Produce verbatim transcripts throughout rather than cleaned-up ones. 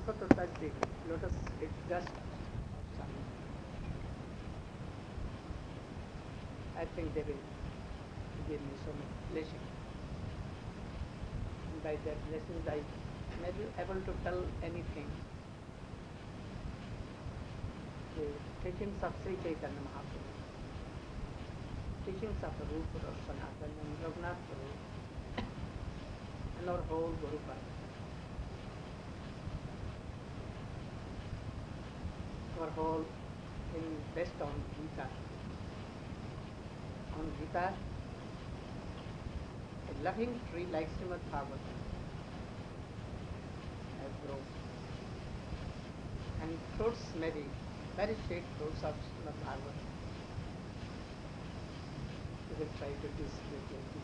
go to touch the lotus it dust of Swami. I think they will give me so much blessing. And by their blessings I may be able to tell anything. The teachings of Sri Chaitanya Mahaprabhu, teachings of Rupa or Sanatana and Raghunath Prabhu, and our whole Guru Parvata. Our whole thing based on Gita. On Gita, a loving tree like Srimad Bhagavatam has grown. And fruits may be very sweet fruits of Srimad Bhagavatam. We will try to distribute it.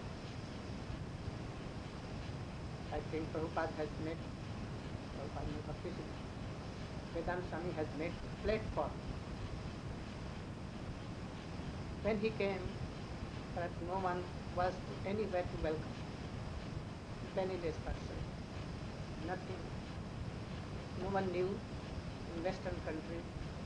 I think Prabhupada has made, Prabhupada may have visited. Vedanta Swami has made platform. When he came, perhaps no one was anywhere to welcome. Penniless person, nothing. No one knew in Western countries.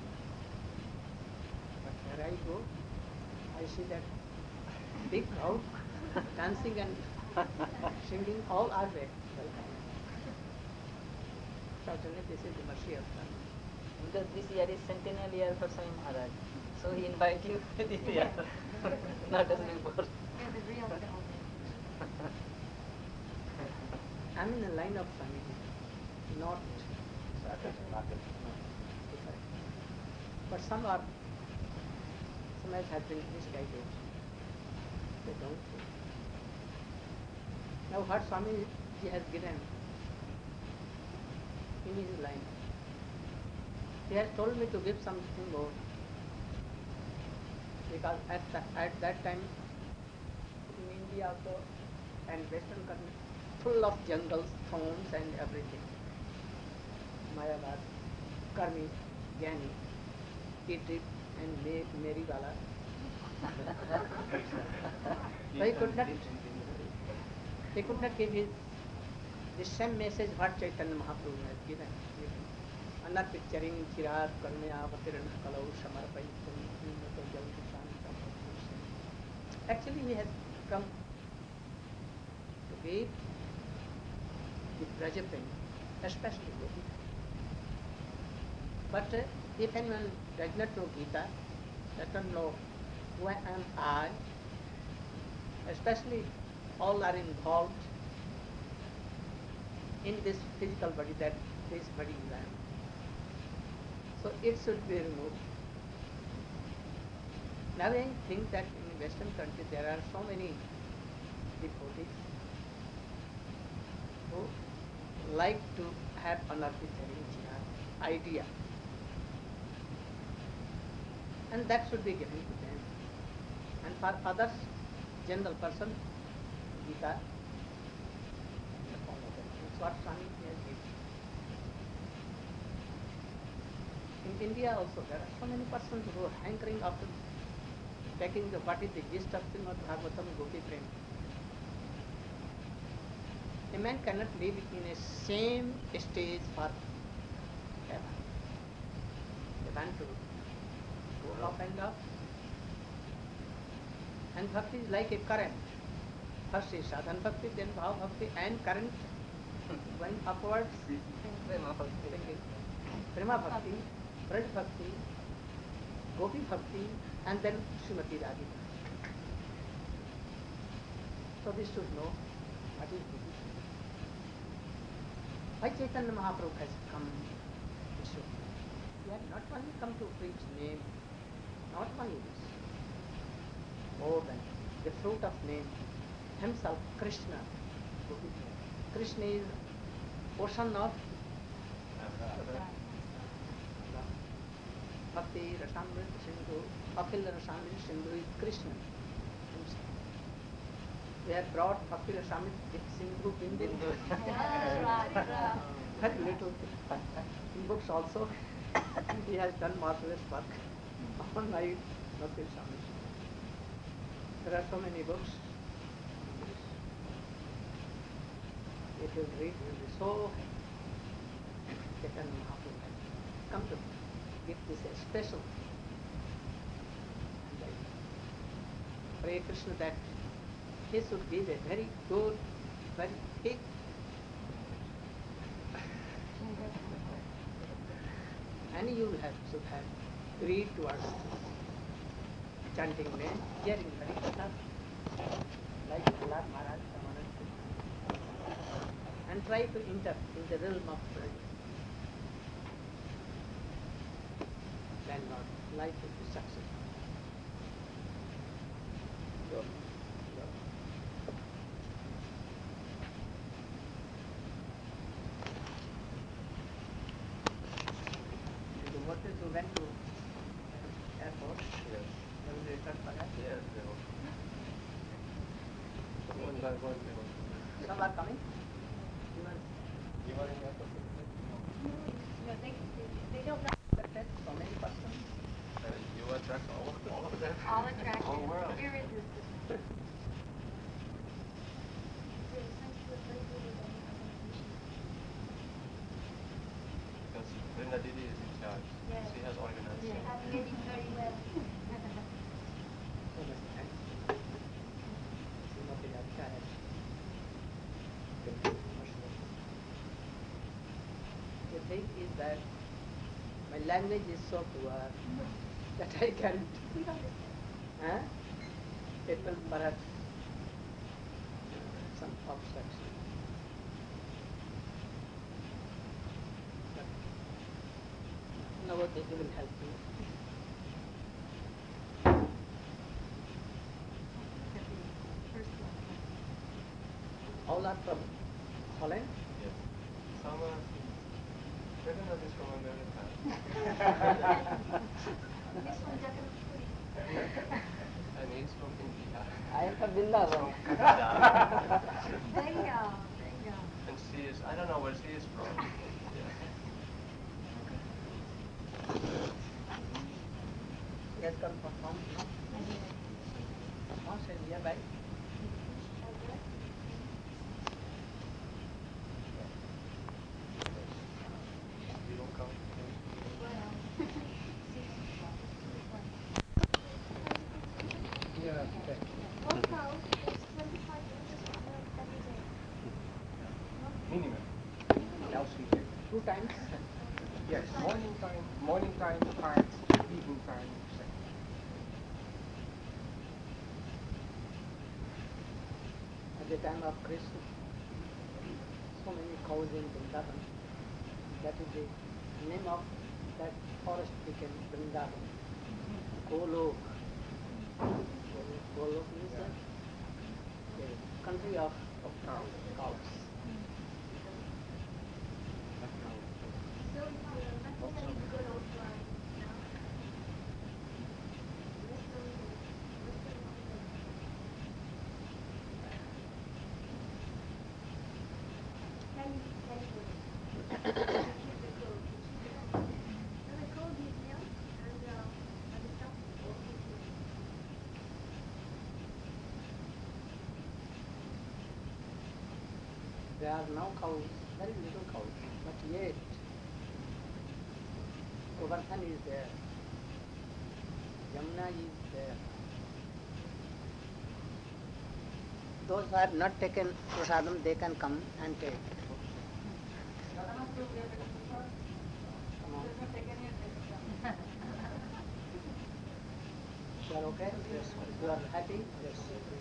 But where I go, I see that big crowd dancing and singing, all are there. Welcome. Certainly this is the mercy of God. Because this year is centennial year for Swami Maharaj. So he invite you this year, not as before. Yeah, the real devil. I'm in the line of Swami, not but some are, some else have been misguided. They don't think. Now what Swami ji has given in his line, he has told me to give something more. Because at, the, at that time, in India also, and Western country, full of jungles, thorns and everything. Mayavad, Karmi, Gyani, Idrit and Meriwala. So he could not, he could not give his, the same message what Chaitanya Mahaprabhu has given. Anarpit charing chirat karmaya vatirana kalau samarpayitam unnato jal kishan. Actually he has come to give the Brajapan, especially Gopi. But uh, if anyone does not know Gita, does not know who am I, especially all are involved in this physical body, that this body is I am. So it should be removed. Now I think that in Western countries there are so many devotees who like to have an arbitrary idea. And that should be given to them. And for others, general person, Gita, that's what Swami has given. In India also, there are so many persons who are hankering after taking the what is the gist of Srimad Bhagavatam Gopi Prem. A man cannot live in a same stage forever. They want to go up and up. And bhakti is like a current. First is sadhan bhakti, then bhav bhakti, and current going upwards. Prema Bhakti. Prema bhakti, Braj bhakti, Gopi bhakti, and then Srimati Radhika. So we should know what is Gopi. Why Chaitanya Mahaprabhu has come to show? He had not only come to preach name, not only this, more than the fruit of name, himself, Krishna. Gopi. Krishna is ocean of Bhakti, Rasamrita, Sindhu, Akhila Rasamrita, Sindhu is Krishna himself. We have brought Bhakti Rasamrita, Sindhu, Bindu. Very little. In books also, he has done marvelous work on my Bhakti Rasamrita. There are so many books. If you read, you will be so happy. Chaitanya Mahaprabhu had come to give this a special Hare Krishna that he should give a very good, very thick and you have should have greed towards chanting name, hearing Hare Krishna, like Prahlad Maharaj, Ramanand, and try to enter in the realm of praise. Then Lord, life will be successful. Go. Go. The devotees who went to airport, Yes. will they return for that? Yes, they will. One by one, they will. Some are coming. Even You are in the airport? No, they, they don't know. accepted so many persons. Uh, you attract all of, all of them? All attractive. Whole world. Irresistible. Because Vrinda Didi is in charge. Yes. She has organized They it. have made it very well. So much thanks. Srimati Radhika has been much more. The thing is that my language is so poor that I can't. We don't understand. Huh? It will perhaps some obstruction. But Navadvip will help me. First one. All are from Holland. Yes. Some are, Jagannath is from America. This one, Jagannath. And he's from India. I am from Vrindavan. From Canada. There you go. There you go. And she is, I don't know where she is from. Yeah. He has come from home. No? House is nearby. You don't come? Yeah, okay. Minimum. Two times. Yes, morning time, morning time, five, evening time, six. At the time of Krishna, so many cows in Vrindavan. That is the name of that forest became Vrindavan. Golok. Golok means Yeah. the country of, of Cows. cows. So, uh, nothing that you go to offline now? Can you, can you keep the code? No, the code is here, and, uh, at the top. There are now cows, very little cows, but yet Govardhan is there, Yamuna is there. Those who have not taken prasadam, they can come and take. Come on. You are okay? Yes. You are happy? Yes.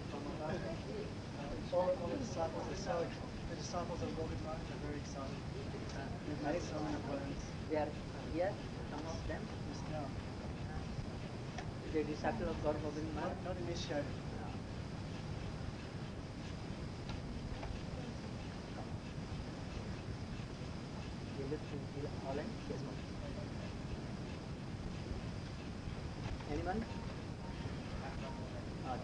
All, all the disciples are so the disciples of Govinda are very excited. They've made so many plans. They are here, some of them. Yes, now. The disciple of Gaur Govind Not, Maharaj. not initiated. You live in Holland? Yes, ma'am. Anyone? Uh,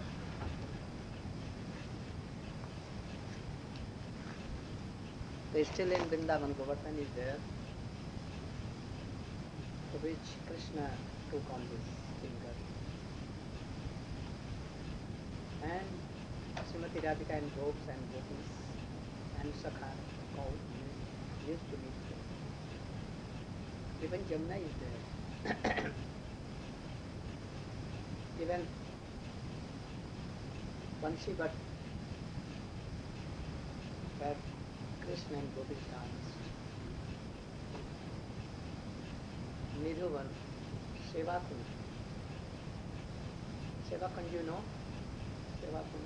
They still in Vrindavan, Govardhan is there, to which Krishna took on his finger. And Srimati Radhika and gopis and gopis and Sakha, all used to meet there. Even Jamuna is there. Even Bansi Bhatt, where Krishna and Gopis danced. Nidhuvan, Sevakund. Sevakund, you know? Sevakund.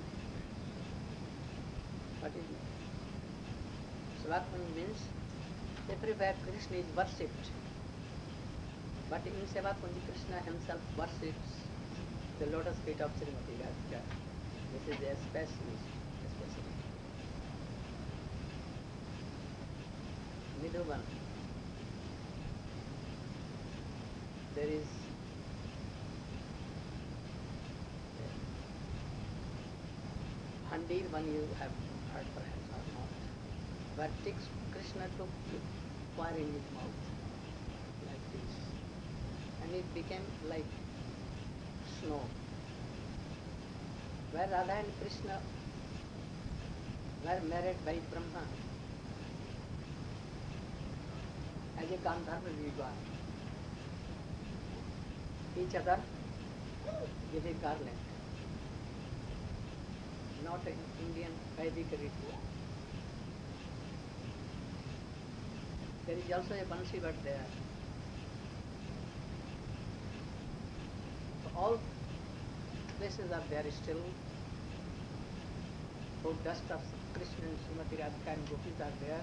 What is it? Sevakund means everywhere Krishna is worshipped. But in Sevakund, Krishna himself worships the lotus feet of Srimati Radhika. This is a special, especially. Nidhuvan. There is Handir one you have heard perhaps or not, where takes Krishna took fire in his mouth like this, and it became like snow. Where Radha and Krishna were married by Brahma as a Gandharva Vivah. Each other give a garland, not an Indian Vedic ritual. There is also a Bansi Bhatt there. So all places are there still. So dust of Krishna and Srimati Radhika and Gopis are there.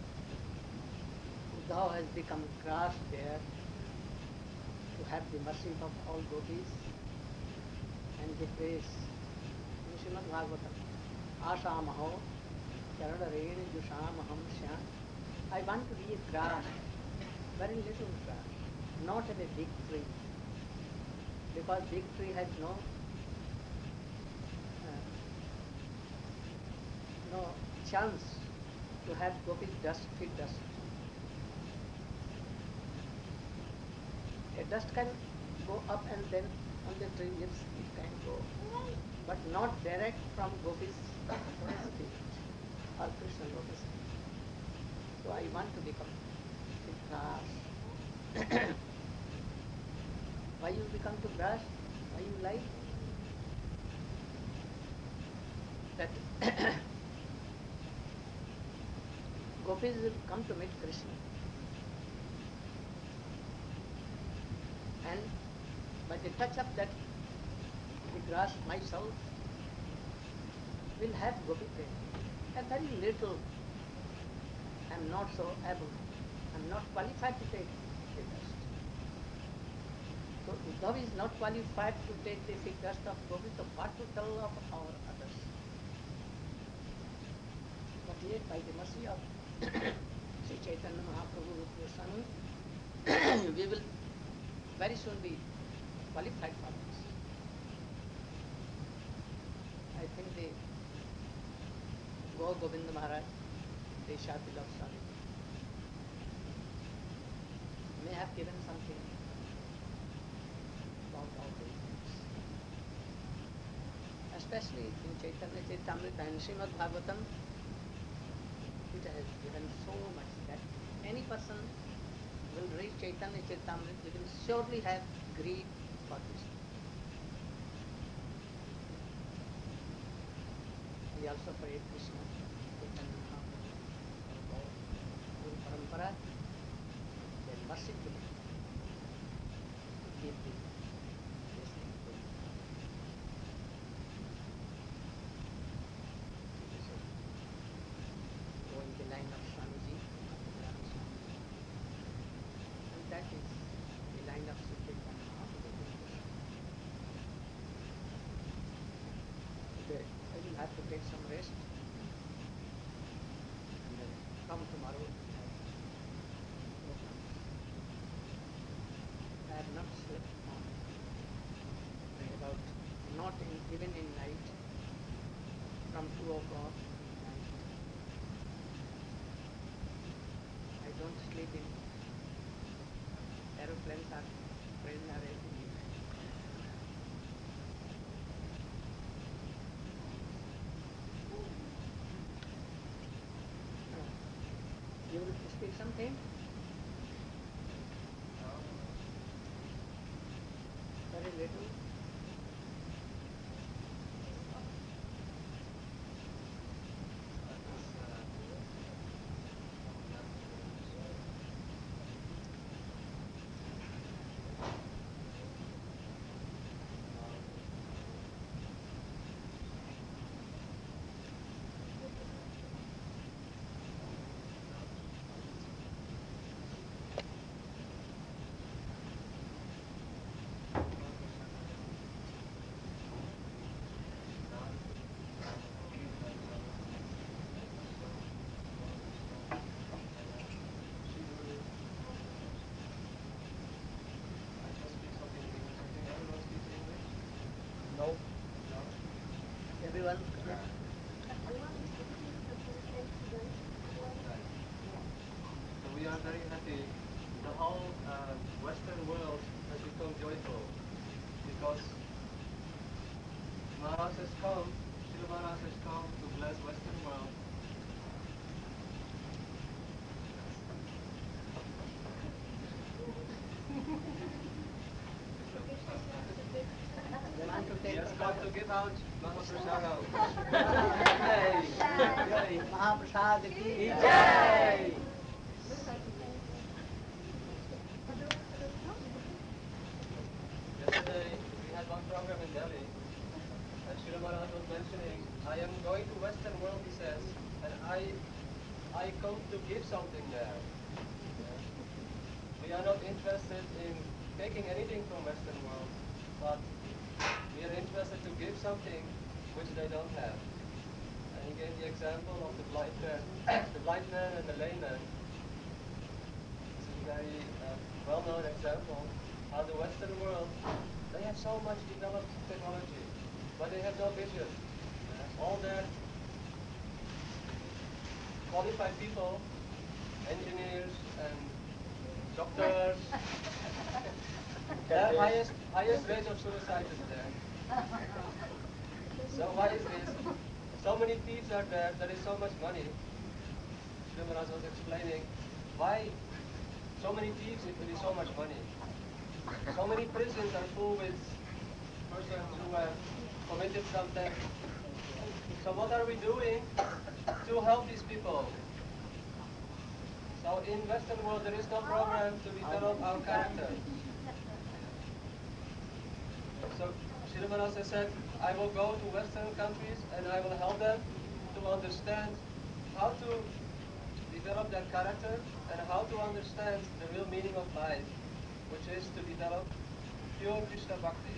Uddhav has become grass there to have the mercy of all gopis and the praise. In Srimad Bhagavatam, Asamaho Charana Reni Jushamaham Shyam. I want to be a grass, very little grass, not in a big tree, because big tree has no uh, no chance to have gopis dust, feed dust. A dust can go up and then on the tree leaves it can go, but not direct from gopis' feet or Krishna lotus feet. So I want to become a grass. Why you become to grass? Why you like? That gopis will come to meet Krishna. And by the touch of that, the grass, myself, will have gopi prema. A very little. I am not so able. I am not qualified to take the dust. So Uddhav is not qualified to take the fig dust of gopi, so what to tell of our others? But yet, by the mercy of Sri Chaitanya Mahaprabhu with Goswami, we will very soon be qualified for this. I think the Go Govinda Maharaj, the Shatilal Swami, may have given something about all these things. Especially in Chaitanya Charitamrita and Srimad Bhagavatam, it has given so much that any person will read Chaitanya Charitamrita, we will surely have greed for this. We also pray Krishna, Chaitanya Mahaprabhu, our Guru Parampara, they mercifully give the blessing to us. So, go in the line of Swamiji, and that is the line of Sri Chaitanya Mahaprabhu. Okay, I will have to take some rest, and then come tomorrow and have programs. I have not slept on about, not in, even in night, from two o'clock night. I don't sleep in aeroplanes or train or anything. You will speak something? Very little. No. Everyone. So we are very happy. The whole uh, Western world has become joyful because Maharaj has come, Srila Maharaj has come to bless Western world. They want to He take has come to give out Mahaprasadam. Jai. Mahaprasad ki Jai. Yesterday we had one program in Delhi and Srila Maharaj was mentioning, I am going to Western world, he says, and I I come to give something there. We are not interested in taking anything from Western world, but we are interested to give something which they don't have. And he gave the example of the blind man, the blind man and the layman. This is a very uh, well-known example how the Western world, they have so much developed technology, but they have no vision. All their qualified people, engineers and doctors, their highest highest rate of suicide is there. So why is this? So many thieves are there, there is so much money. Sri Maharaj was explaining why so many thieves if there is so much money. So many prisons are full with persons who have committed some theft. So what are we doing to help these people? So in Western world there is no program to develop our character. So Srila Maharaj has said, I will go to Western countries and I will help them to understand how to develop their character and how to understand the real meaning of life, which is to develop pure Krishna Bhakti.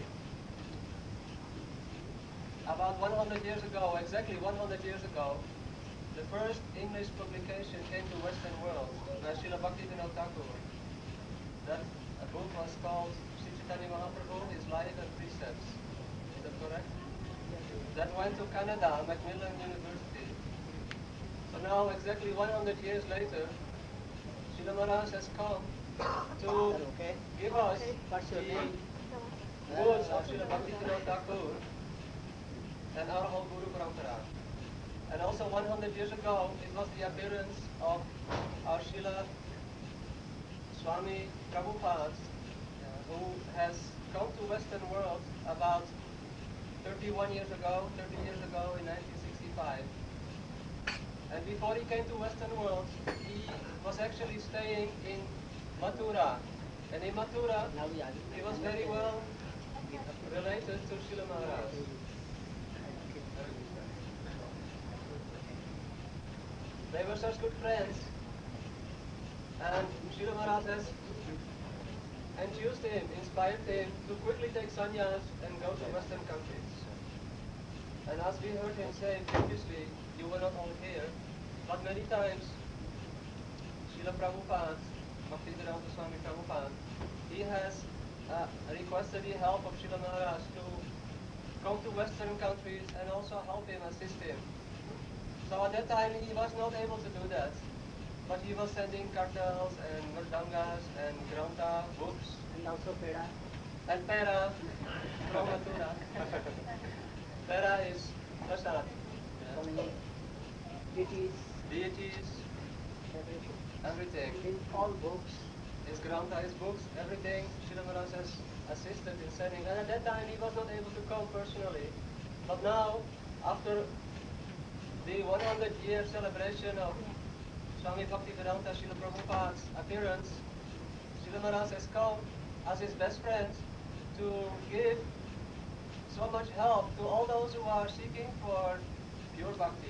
About one hundred years ago, exactly one hundred years ago, the first English publication came to Western world by Srila Bhaktivinoda Thakur. That a book was called Sri Chaitanya Mahaprabhu, His Life and Precepts. Is that correct? That went to Canada, Macmillan University. So now, exactly one hundred years later, Srila Maharaj has come to okay. give us What's your the name? words of Srila Bhaktivinoda Thakur and our whole Guru Parampara. And also one hundred years ago, it was the appearance of our Srila Swami Prabhupada, who has come to Western world about thirty-one years ago, thirty years ago in nineteen sixty-five. And before he came to Western world, he was actually staying in Mathura. And in Mathura, he was very well related to Srila Maharaj. They were such good friends. And Srila Maharaj has enthused him, inspired him to quickly take sannyas and go to Western countries. And as we heard him say previously, you were not all here, but many times Srila Prabhupada, Bhaktivedanta Swami Prabhupada, he has uh, requested the help of Srila Maharaj to come to Western countries and also help him, assist him. So at that time he was not able to do that, but he was sending kartals and murdangas and granta books And also Peda. and pera from Mathura. Pera is prasad, So many deities, deities, everything. everything. In all books, His granta, his books, everything, Srila Maharaj has assisted in sending. And at that time he was not able to come personally. But now, after the one hundred year celebration of Swami Bhaktivedanta Srila Prabhupada's appearance, Srila Maharaj has come as his best friend to give so much help to all those who are seeking for pure bhakti.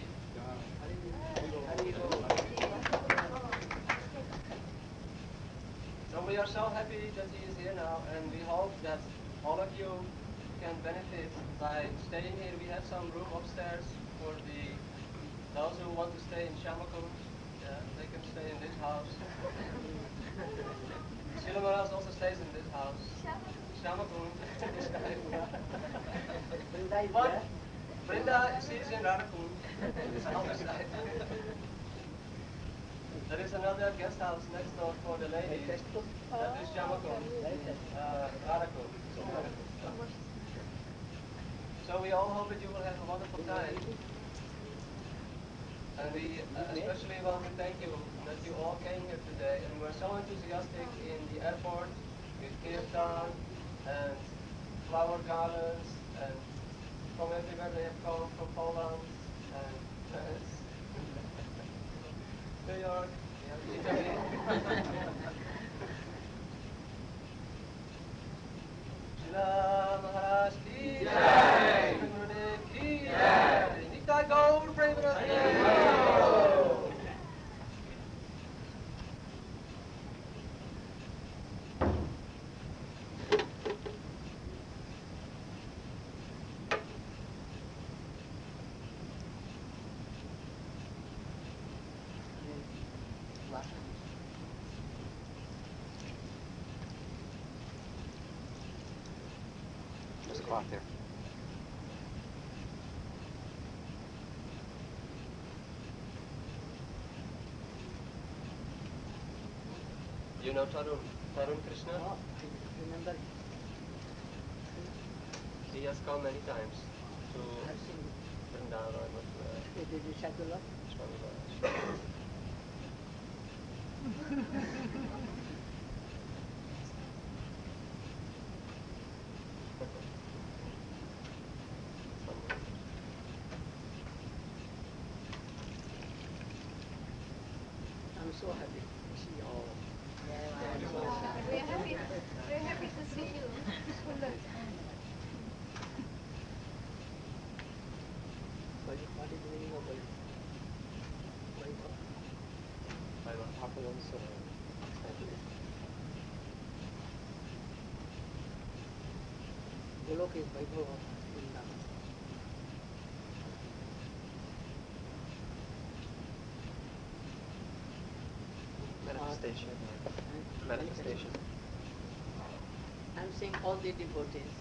So we are so happy that he is here now, and we hope that all of you can benefit by staying here. We have some room upstairs for the those who want to stay in Shamakund. Yeah, they can stay in this house. Srila Maharaj also stays in this house. Shamakund. Vrinda is But there. Vrinda, she is in Radhakund. It's on the side. There is another guest house next door for the ladies. That is Shamakund. Uh, Radhakund. So we all hope that you will have a wonderful time. And we uh, especially want to thank you that you all came here today and were so enthusiastic in the airport with kirtan and flower gardens and from everywhere they have come, from Poland and France, New York, yeah, Italy. Shila Maharaj ki jai, Shri Gurudev ki jai, Nitai Gaur Premanande. There's a cloth there. You know Tarun, Tarun Krishna? Oh, remember, He has come many times to I've seen Vrindavan with uh, it is Shadula. Swami Maharaj. I'm so happy to see you all. We're happy, we're happy to see you. What is what is the meaning of Vaibhav? Vaibhav. Opulence of Golok is Vaibhav of Vrindavan. manifestation. And Manifestation. I'm seeing all the devotees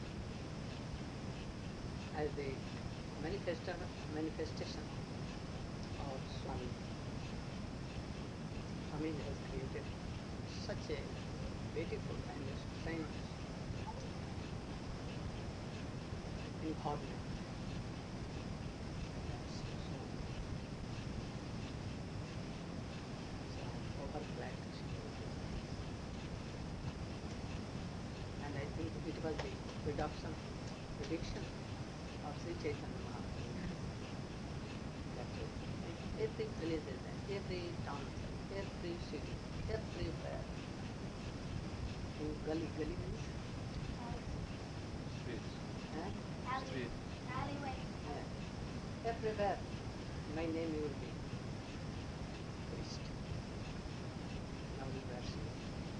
as the manifestation, manifestation of Swami. Swami has created such a beautiful and strange environment. So, overflowed. And I think it was the production, prediction of Sri Chaitanya Mahaprabhu. That uh, every village is there, every town, every city, everywhere. In gully, gully means Streets. eh? Street. Alleyway. Yeah. Everywhere, my name will be priest. Now we were seeing.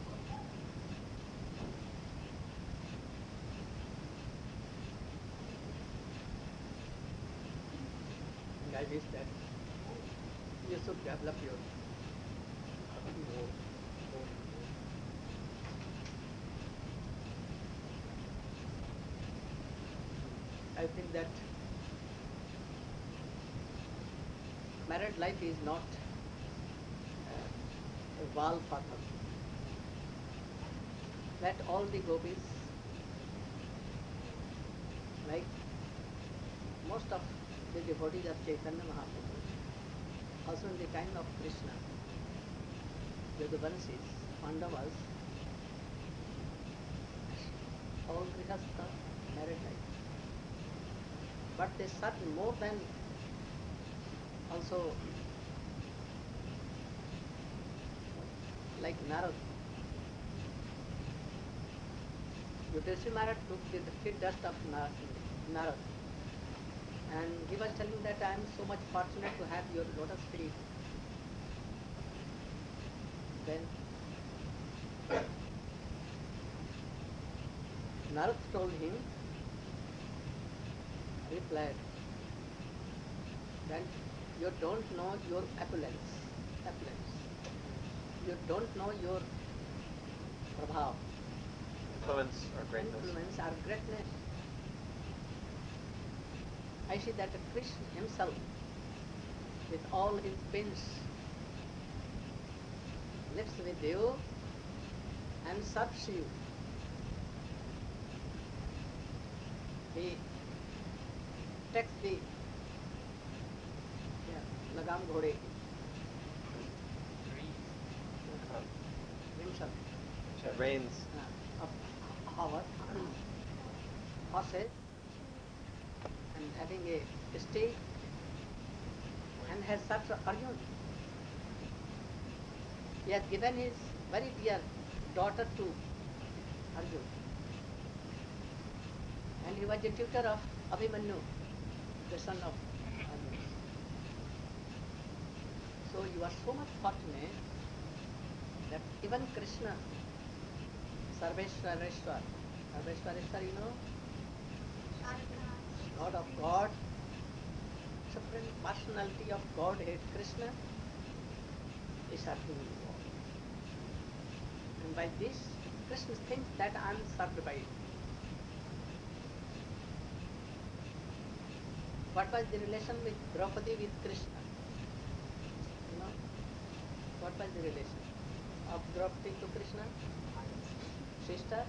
And I wish that you should develop your bhakti more, more and more. I think that married life is not uh, a wall for bhakti. Let all the gopis, like most of the devotees of Chaitanya Mahaprabhu, also in the time of Krishna, Yadavansис, Pandavas, all grihastha married life. But they serve more than also like Narad. Yudhishthira Maharaj took the feet dust of Nar- Narad, and he was telling that I am so much fortunate to have your lotus feet. Then Narad told him, replied, that you don't know your opulence, opulence. You don't know your prabhav, Influence or greatness. influence or greatness. I see that Krishna himself, with all his pins, lives with you and serves you. He takes the yeah, lagam ghode himself It rains. uh, of our horses and having a stake and has served Arjuna. He has given his very dear daughter to Arjuna. And he was the tutor of Abhimanyu, the son of Arjuna. So you are so much fortunate that even Krishna, Sarveshwareshwar, Sarveshwareshwar, you know, God of God, supreme personality of Godhead, Krishna, is serving you all. And by this, Krishna thinks that I am served by you. What was the relation with Draupadi with Krishna? You know, what was the relation of Draupadi to Krishna? Sister?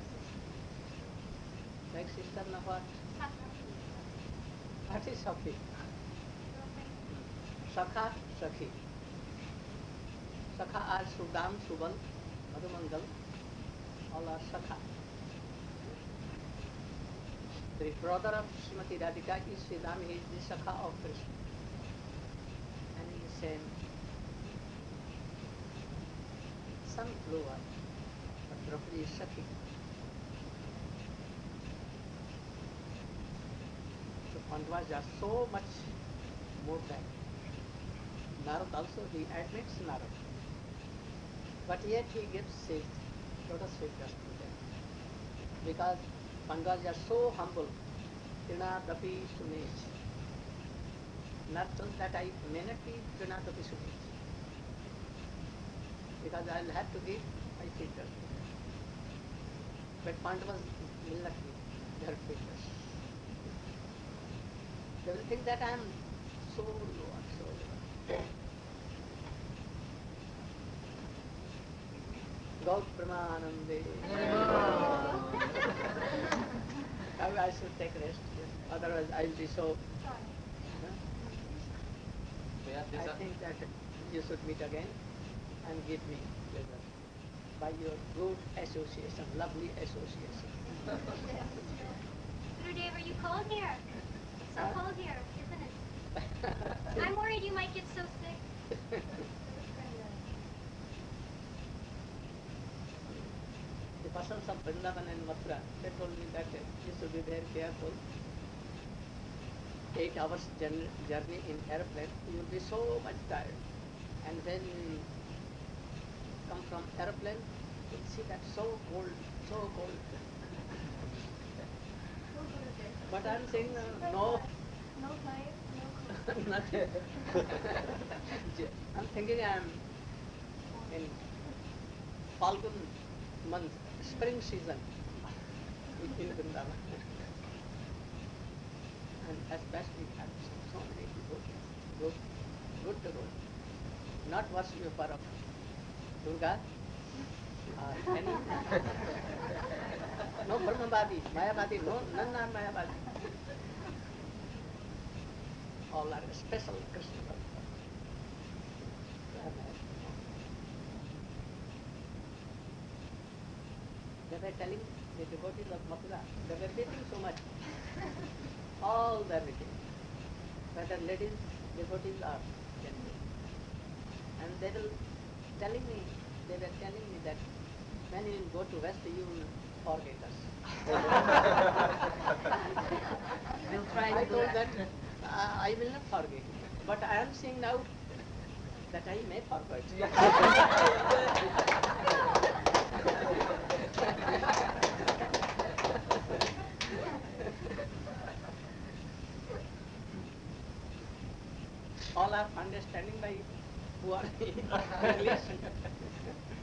Like sister, now what? What is Sakhi? Sakha, Sakhi. Sakha are Sudam, Subal, Madhumangal, all are Sakha. The brother of Srimati Radhika is Sridham, he is the Sakha of Krishna. And in the same, some flew up, but Draupadi is Sakhi. So Pandavas are so much more than Narad also, he admits Narad. But yet he gives his lotus feet dust to them. Because Pandavas are so humble. Trinadapi Sunech. Not told that I may not be Trinadapi Sunech. Because I will have to give my feet dust to them. But Pandavas will not give their feet dust. They will think that I am so low and so low. Gaur Pramanande. Now I should take rest. Otherwise I will be so. Huh? I think that you should meet again and give me pleasure by your good association, lovely association. Gurudev, are you cold here? It's so Huh? cold here, isn't it? I'm worried you might get so sick. The persons of Vrindavan and Mathura, they told me that you should be very careful. Eight hours journey, journey in airplane, you will be so much tired. And when you come from airplane, you will see that so cold, so cold. But I am saying uh, no, No fire, no cold. nothing. I am thinking I am in Falgun month, spring season in in Vrindavan. And especially we have so many people, good, good devotees, not worshipper of Durga or any, no Brahmavadi, Mayavadi, no, none are Mayavadi. All are special Krishna Bhakta. They were telling the devotees of Mathura, they were repeating so much. All the repeating. Whether ladies, devotees or gentlemen. And they will telling me, they were telling me that when you will go to West, you will forget us. We'll try I to do told that. that uh, I will not forget. But I am seeing now that I may forget. All are understanding by who are English.